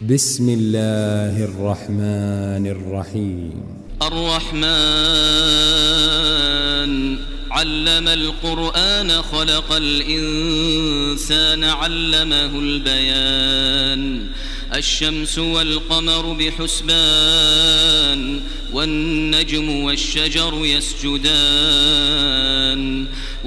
بسم الله الرحمن الرحيم. الرحمن علم القرآن خلق الإنسان علمه البيان. الشمس والقمر بحسبان والنجم والشجر يسجدان.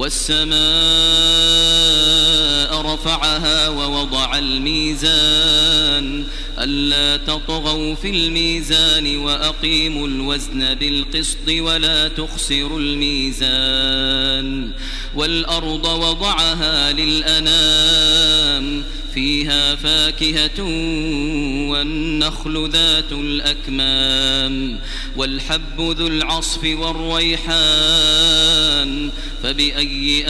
والسماء رفعها ووضع الميزان ألا تطغوا في الميزان وأقيموا الوزن بالقسط ولا تخسروا الميزان. والأرض وضعها للأنام فيها فاكهة والنخل ذات الأكمام والحب ذو العصف والريحان. فبأي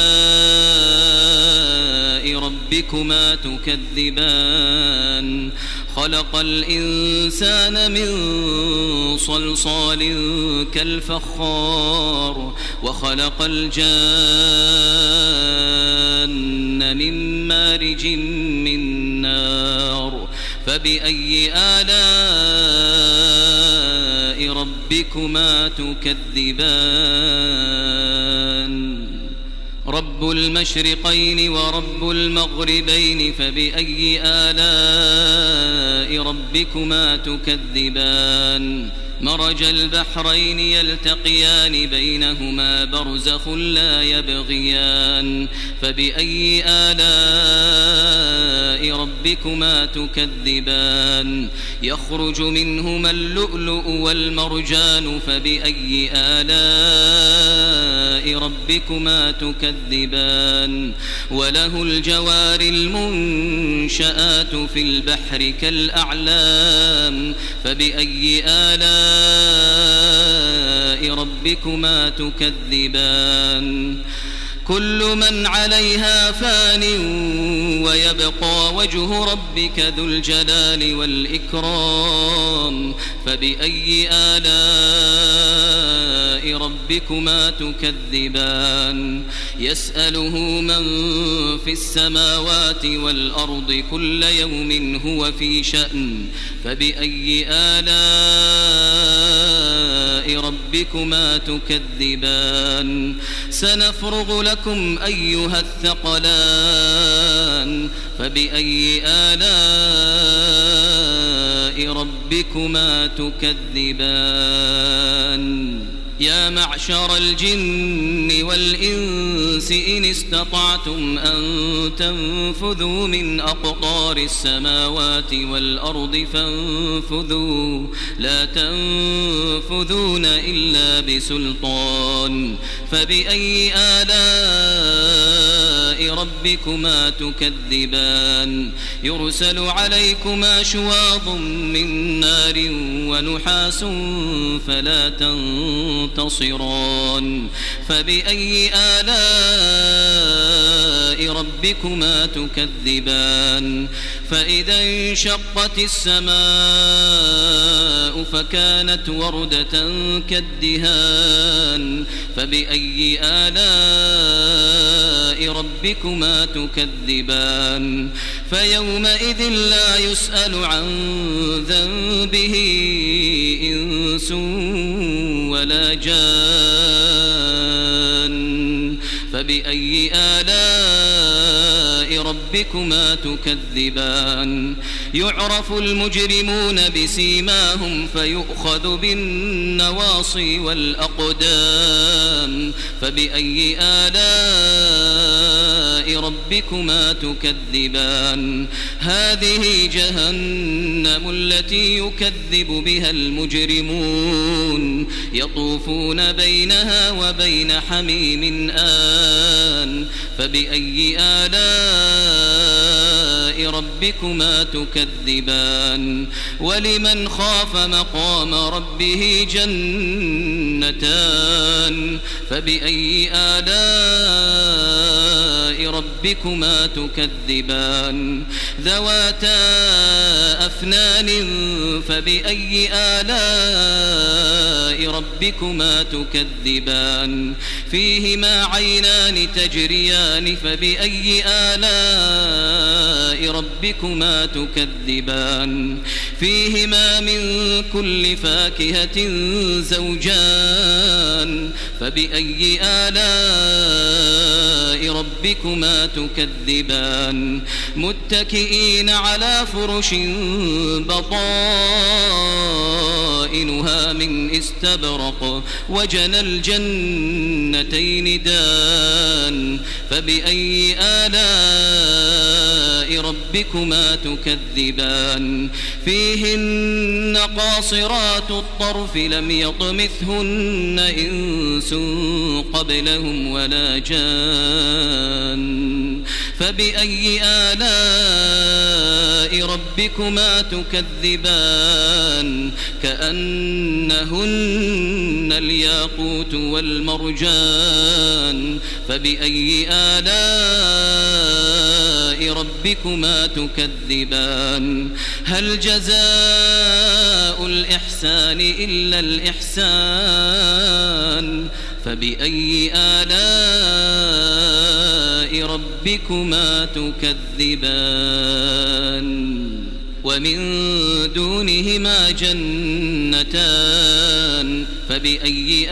آلاء ربكما تكذبان؟ خلق الإنسان من صلصال كالفخار وخلق الجان من مارج من نار. فبأي آلاء ربكما تكذبان؟ رب المشرقين ورب المغربين فبأي آلاء ربكما تكذبان؟ مرج البحرين يلتقيان بينهما برزخ لا يبغيان. فبأي آلاء ربكما تكذبان؟ يخرج منهما اللؤلؤ والمرجان. فبأي آلاء ربكما تكذبان؟ وله الجوار المنشآت في البحر كالأعلام. فبأي آلاء ربكما تكذبان؟ كل من عليها فان ويبقى وجه ربك ذو الجلال والإكرام. فبأي آلاء ربكما تكذبان؟ يسأله من في السماوات والأرض كل يوم هو في شأن. فبأي آلاء ربكما تكذبان؟ سنفرغ لكم أيها الثقلان. فبأي آلاء ربكما تكذبان؟ يا معشر الجن والإنس إن استطعتم أن تنفذوا من أقطار السماوات والأرض فانفذوا لا تنفذون إلا بسلطان. فبأي آلاء ربكما تكذبان؟ يرسل عليكما شواظ من نار ونحاس فلا تنتصران. فبأي آلاء ربكما تكذبان؟ فإذا انشقت السماء فكانت وردة كالدهان. فبأي آلاء ربكما تكذبان؟ فيومئذ لا يسأل عن ذنبه إنس ولا جان. فبأي آلاء ربكما تكذبان؟ يعرف المجرمون بسيماهم فيؤخذ بالنواصي والأقدام. فبأي آلاء ربكما تكذبان؟ هذه جهنم التي يكذب بها المجرمون يطوفون بينها وبين حميم آن. فبأي آلاء ربكما تكذبان؟ ولمن خاف مقام ربه جنتان. فبأي آلاء ربكما تكذبان؟ ذواتا أفنان. فبأي آلاء ربكما تكذبان؟ فيهما عينان تجريان فبأي آلاء ربكما تكذبان فيهما من كل فاكهة زوجان فبأي آلاء ربكما تكذبان متكئين على فرش بطائنها من استبرق وجنى الجنتين دان فبأي آلاء ربكما تكذبان فيهن قاصرات الطرف لم يطمثهن إنس قبلهم ولا جان فبأي آلاء ربكما تكذبان كأنهن الياقوت والمرجان فبأي آلاء ربكما تكذبان هل جزاء الإحسان إلا الإحسان فبأي آلاء ربكما تكذبان ومن دونهما جنتان فبأي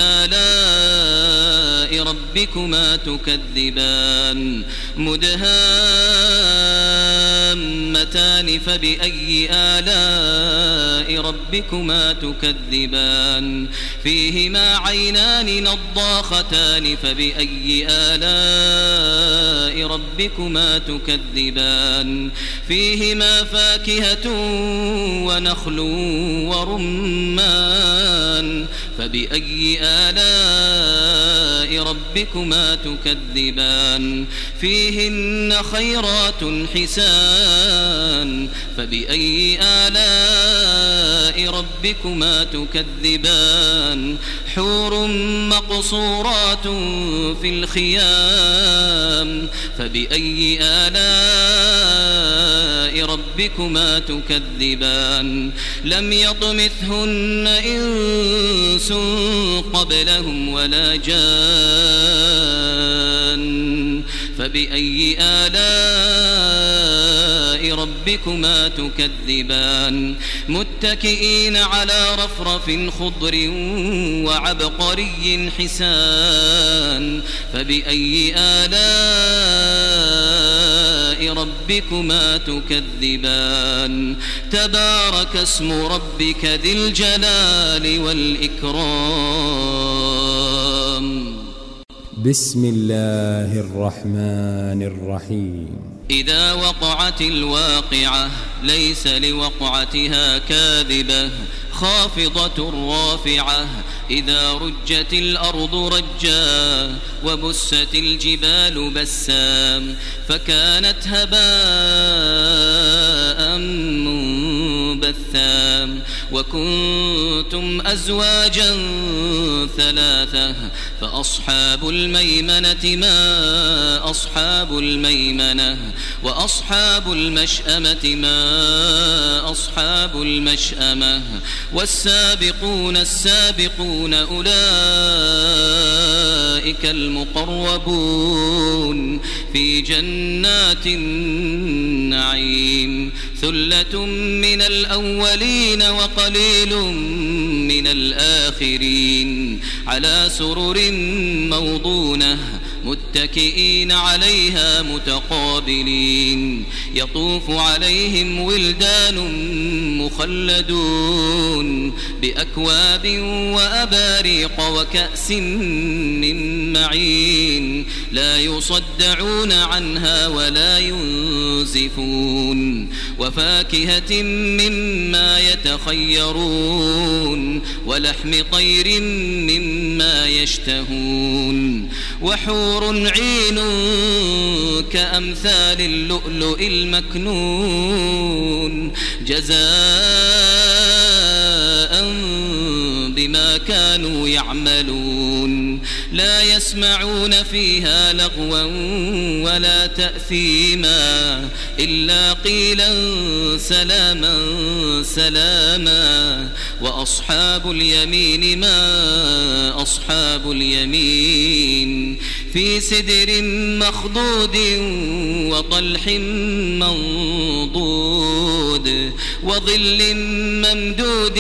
آلاء ربكما تكذبان مدهامتان فبأي آلاء ربكما تكذبان فيهما عينان نضاختان فبأي آلاء ربكما تكذبان فيهما فاكهة ونخل ورمان فبأي آلاء ربكما تكذبان فيهن خيرات حسان فبأي آلاء ربكما تكذبان حور مقصورات في الخيام فبأي آلاء ربكما تكذبان لم يطمثهن إنس قبلهم ولا جان فبأي آلاء ربكما تكذبان متكئين على رفرف خضر وعبقري حسان فبأي آلاء ربكما تكذبان تبارك اسم ربك ذي الجلال والإكرام بسم الله الرحمن الرحيم إذا وقعت الواقعة ليس لوقعتها كاذبة خافضة رافعة إذا رجت الأرض رجا وبست الجبال بسا فكانت هباء منبثا وكنتم أزواجا ثلاثة فأصحاب الميمنة ما أصحاب الميمنة وأصحاب المشأمة ما أصحاب المشأمة والسابقون السابقون أولئك المقربون في جنات النعيم ثلة من الأولين وقليل من الآخرين على سرر موضونة متكئين عليها متقابلين يطوف عليهم ولدان مخلدون بأكواب وأباريق وكأس من معين لا يصدعون عنها ولا ينزفون وفاكهة مما يتخيرون ولحم طير مما يشتهون وحور عين كأمثال اللؤلؤ المكنون جزاء بما كانوا يعملون لا يسمعون فيها لغوا ولا تأثيما إلا قيلا سلاما سلاما. وأصحاب اليمين ما أصحاب اليمين في سدر مخضود وطلح منضود وظل ممدود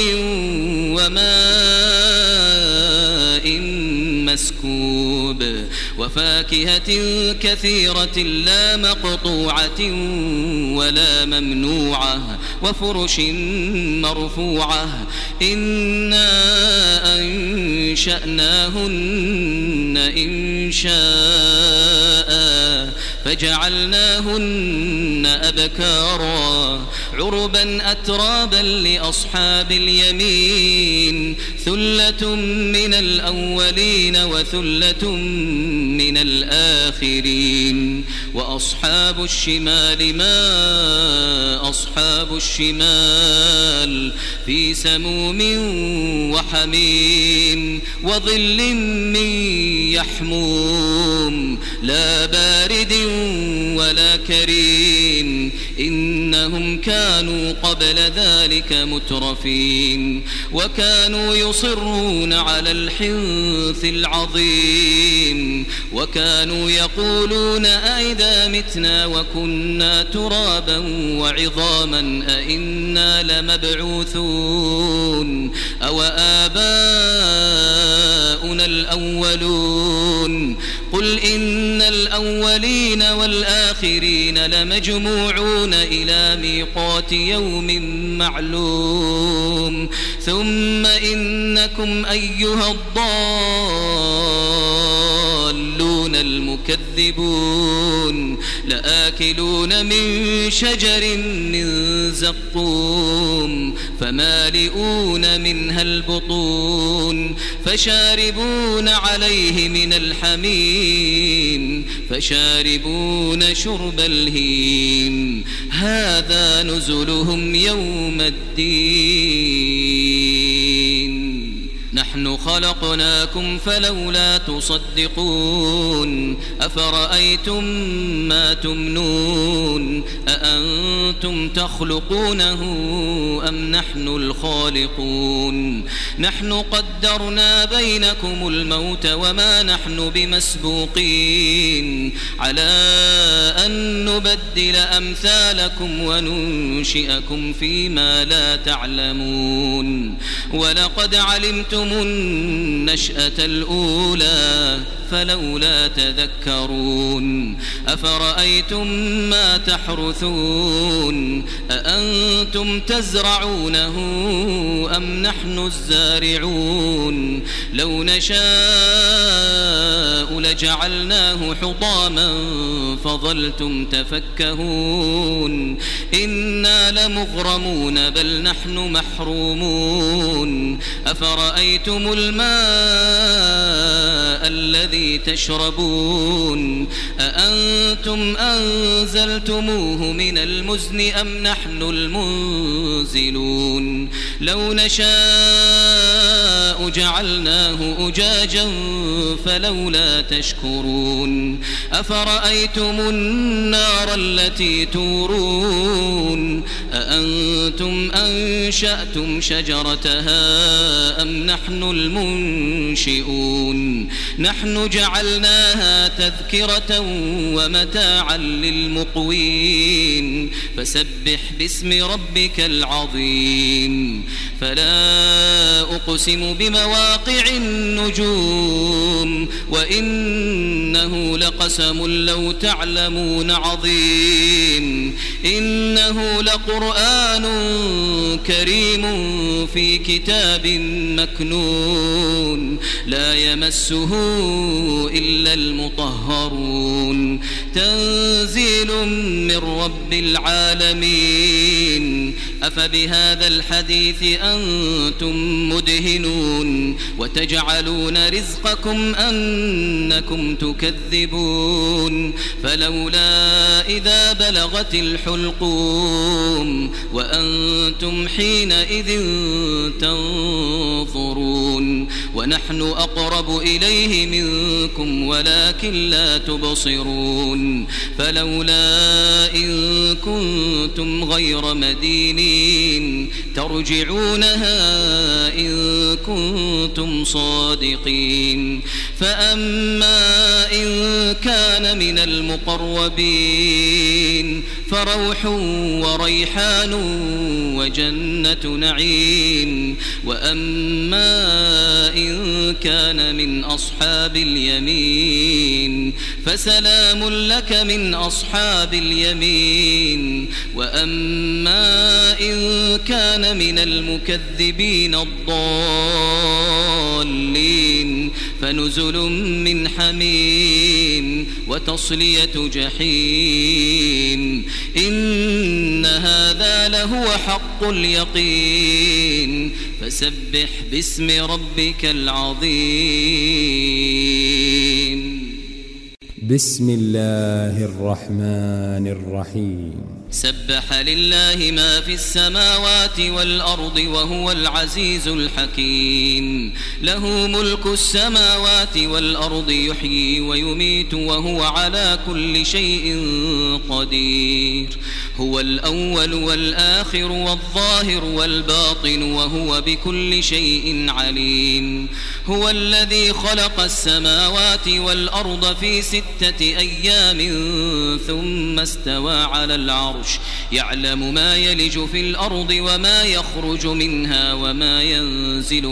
وماء مسكوب وفاكهة كثيرة لا مقطوعة ولا ممنوعة وفرش مرفوعة إنا أنشأناهن إنشاء فجعلناهن أبكارا عربا أترابا لأصحاب اليمين ثلة من الأولين وثلة من الآخرين. وأصحاب الشمال ما أصحاب الشمال في سموم وحميم وظل من يحموم لا بارد ولا كريم إنهم كانوا قبل ذلك مترفين وكانوا يصرون على الحنث العظيم وكانوا يقولون أئذا متنا وكنا ترابا وعظاما أئنا لمبعوثون أو آباؤنا الأولون قل إن الأولين والآخرين لمجموعون إلى ميقات يوم معلوم ثم إنكم أيها الضالون المكذبون لآكلون من شجر من زقوم فمالئون منها البطون فشاربون عليه من الحميم فشاربون شرب الهيم هذا نزلهم يوم الدين نحن خلقناكم فلولا تصدقون أفرأيتم ما تمنون أأنتم تخلقونه أم نحن الخالقون نحن قدرنا بينكم الموت وما نحن بمسبوقين على أن نبدل أمثالكم وننشئكم فيما لا تعلمون ولقد علمتم النشأة الأولى فلولا تذكرون أفرأيتم ما تحرثون أأنتم تزرعونه أم نحن الزارعون لو نشاء لجعلناه حطاما فظلتم تفكهون إنا لمغرمون بل نحن محرومون أفرأيتم الماء الذي تشربون أأنتم أنزلتموه من المزن أم نحن المنزلون لو نشاء جعلناه أجاجا فلولا تشكرون أفرأيتم النار التي تورون أأنتم أنشأتم شجرتها أم نحن المنشئون نحن جعلناها تذكرة ومتاعا للمقوين فسبح باسم ربك العظيم فلا أقسم بمواقع النجوم وإنه لقسم لو تعلمون عظيم إنه لقرآن كريم في كتاب مكنون لا يمسه إلا المطهرون تنزيل من رب العالمين أفبهذا الحديث أنتم مدهنون وتجعلون رزقكم أنكم تكذبون فلولا إذا بلغت الحلقوم وأنتم حينئذ تنظرون ونحن أقرب إليه منكم ولكن لا تبصرون فلولا إن كنتم غير مدينين ترجعونها إن كنتم صادقين فأما إن كان من المقربين فروح وريحان وجنة نعيم وأما إن كان من أصحاب اليمين فسلام لك من أصحاب اليمين وأما إن كان من المكذبين الضالين فنزل من حميم وتصلية جحيم إن هذا لهو حق اليقين فسبح باسم ربك العظيم. بسم الله الرحمن الرحيم. سبح لله ما في السماوات والأرض وهو العزيز الحكيم له ملك السماوات والأرض يحيي ويميت وهو على كل شيء قدير هو الأول والآخر والظاهر والباطن وهو بكل شيء عليم هو الذي خلق السماوات والأرض في 6 أيام ثم استوى على العرش يعلم ما يلج في الأرض وما يخرج منها وما ينزل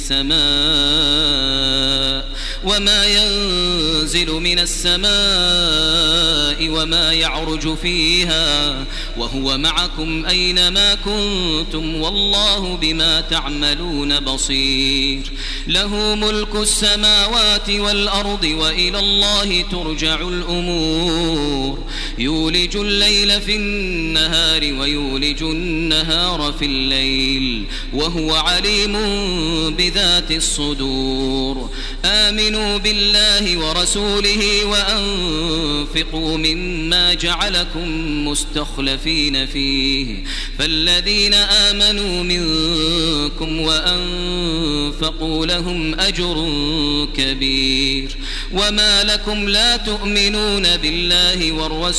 من السماء وما يعرج فيها وهو معكم أينما كنتم والله بما تعملون بصير له ملك السماوات والأرض وإلى الله ترجع الأمور يولج الليل في النهار ويولج النهار في الليل وهو عليم بذات الصدور آمنوا بالله ورسوله وأنفقوا مما جعلكم مستخلفين فيه فالذين آمنوا منكم وأنفقوا لهم أجر كبير وما لكم لا تؤمنون بالله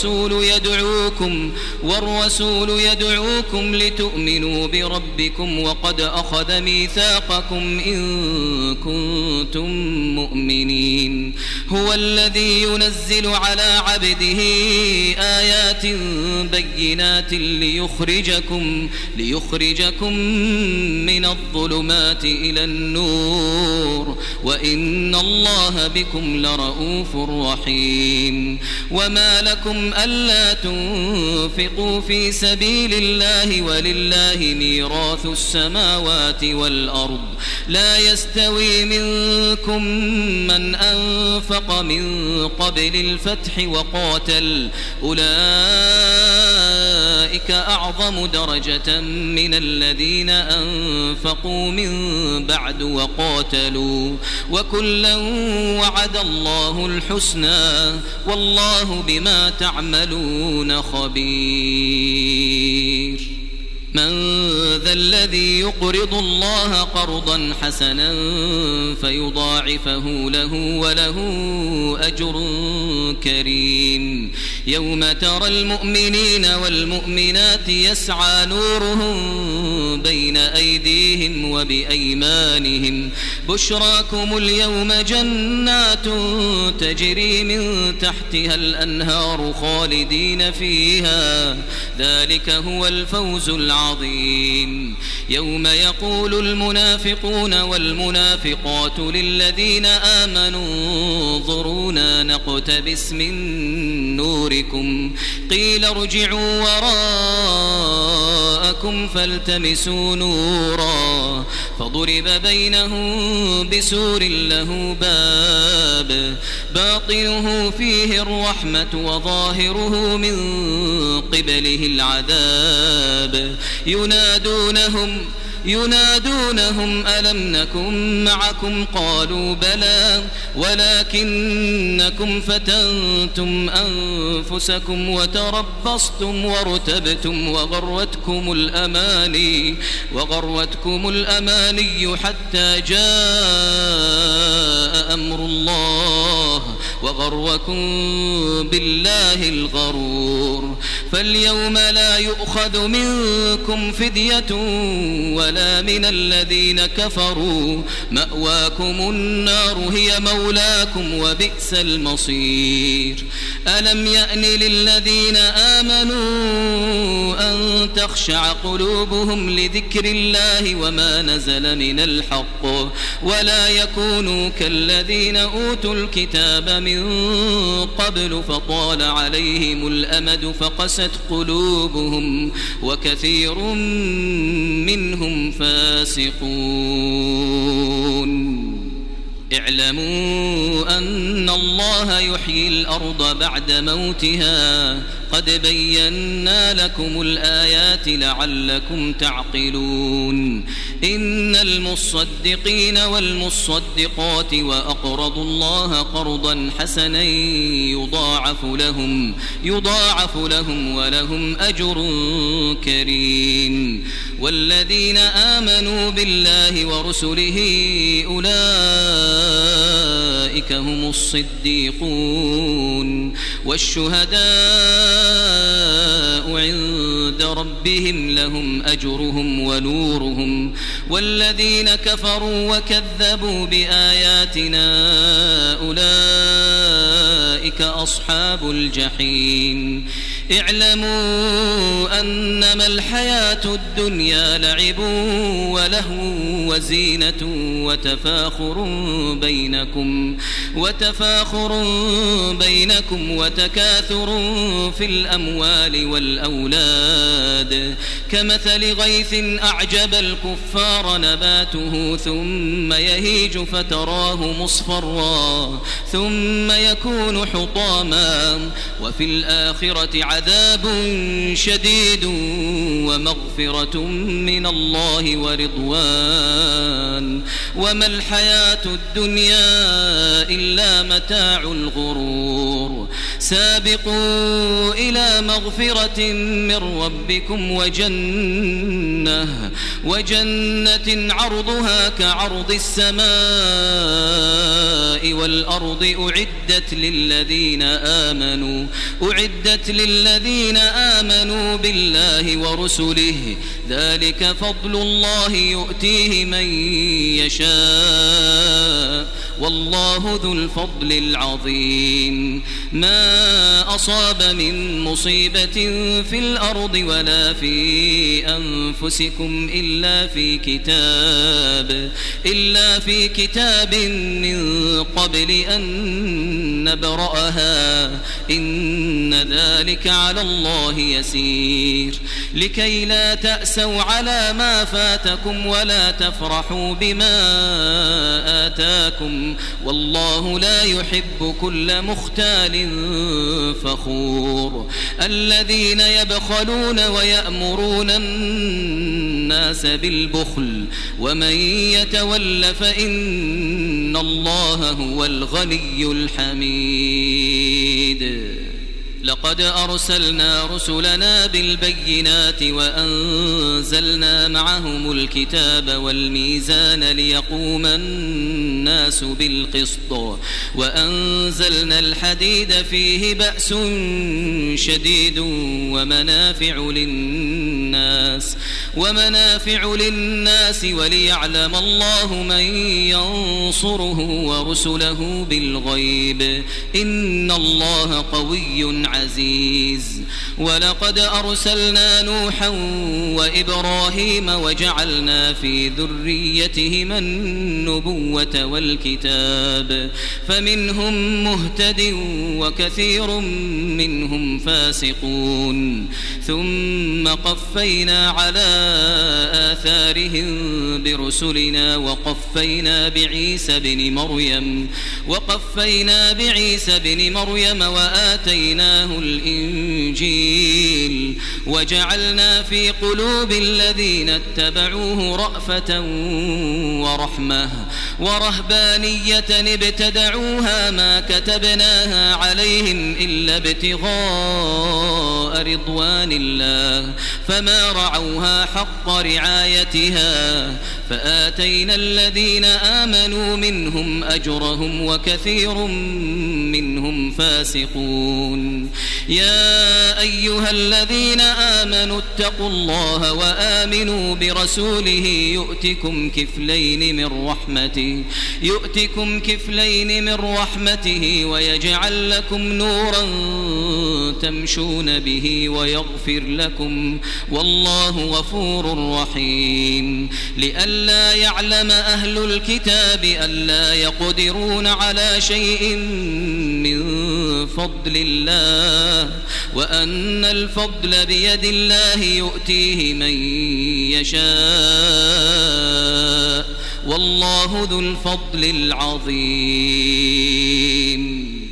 والرسول يدعوكم لتؤمنوا بربكم وقد أخذ ميثاقكم إن كنتم مؤمنين هو الذي ينزل على عبده آيات بينات ليخرجكم من الظلمات إلى النور وإن الله بكم لرؤوف رحيم وما لكم ألا تنفقوا في سبيل الله ولله ميراث السماوات والأرض لا يستوي منكم من أنفق من قبل الفتح وقاتل أولئك أعظم درجة من الذين أنفقوا من بعد وقاتلوا وكلا وعد الله الحسنى والله بما تعملون خبير من ذا الذي يقرض الله قرضا حسنا فيضاعفه له وله أجر كريم يوم ترى المؤمنين والمؤمنات يسعى نورهم بين أيديهم وبأيمانهم بشراكم اليوم جنات تجري من تحتها الأنهار خالدين فيها ذلك هو الفوز العظيم يوم يقول المنافقون والمنافقات للذين آمنوا انظرونا نقتبس من نوركم قيل ارجعوا وراءكم فالتمسوا نورا فضرب بينهم بسور له باب باطنه فيه الرحمة وظاهره من قبله العذاب ينادونهم ألم نكن معكم قالوا بلى ولكنكم فتنتم أنفسكم وتربصتم وارتبتم وغرتكم الأماني حتى جاء أمر الله وغركم بالله الغرور فاليوم لا يؤخذ منكم فدية ولا من الذين كفروا مأواكم النار هي مولاكم وبئس المصير ألم يأن للذين آمنوا أن تخشع قلوبهم لذكر الله وما نزل من الحق ولا يكونوا كالذين أوتوا الكتاب من قبل فطال عليهم الأمد فقست قلوبهم وكثير منهم فاسقون اعلموا أن الله يحيي الأرض بعد موتها قد بينا لكم الآيات لعلكم تعقلون إن المصدقين والمصدقات وأقرضوا الله قرضا حسنا يضاعف لهم ولهم أجر كريم والذين آمنوا بالله ورسله أولئك هم الصديقون والشهداء عند ربهم لهم أجرهم ونورهم والذين كفروا وكذبوا بآياتنا أولئك أصحاب الجحيم اعلموا أنما الحياة الدنيا لعب ولهو وزينة وتفاخر بينكم وتكاثر في الأموال والأولاد كمثل غيث أعجب الكفار نباته ثم يهيج فتراه مصفرا ثم يكون حطاما وفي الآخرة عذاب شديد ومغفرة من الله ورضوان وما الحياة الدنيا إلا متاع الغرور سابقوا إلى مغفرة من ربكم وجنة عرضها كعرض السماء والأرض أعدت للذين آمنوا بالله ورسله ذلك فضل الله يؤتيه من يشاء والله ذو الفضل العظيم ما أصاب من مصيبة في الأرض ولا في أنفسكم إلا في كتاب من قبل أن نبرأها إن ذلك على الله يسير لكي لا تأسوا على ما فاتكم ولا تفرحوا بما آتاكم والله لا يحب كل مختال فخور الذين يبخلون ويأمرون الناس بالبخل ومن يتول فإن الله هو الغني الحميد لقد أرسلنا رسلنا بالبينات وأنزلنا معهم الكتاب والميزان ليقوم الناس بالقسط وأنزلنا الحديد فيه بأس شديد ومنافع للناس وليعلم الله من ينصره ورسله بالغيب إن الله قوي عزيز ولقد أرسلنا نوحا وإبراهيم وجعلنا في ذريتهما النبوة والكتاب فمنهم مهتد وكثير منهم فاسقون ثم قفينا على آثارهم برسلنا وقفينا بعيسى بن مريم وقفينا بعيسى بن مريم وآتيناه الإنجيل وجعلنا في قلوب الذين اتبعوه رأفة ورحمة ورهبانية ابتدعوها ما كتبناها عليهم إلا ابتغاء رضوان الله فما رعوها حق رعايتها فآتينا الذين آمنوا منهم أجرهم وكثير منهم فاسقون. يا أيها الذين آمنوا اتقوا الله وآمنوا برسوله يؤتكم كفلين من رحمته ويجعل لكم نورا تمشون به ويغفر لكم والله غفور رحيم. لئلا يعلم أهل الكتاب ألا يقدرون على شيء من فضل الله وأن الفضل بيد الله يؤتيه من يشاء والله ذو الفضل العظيم.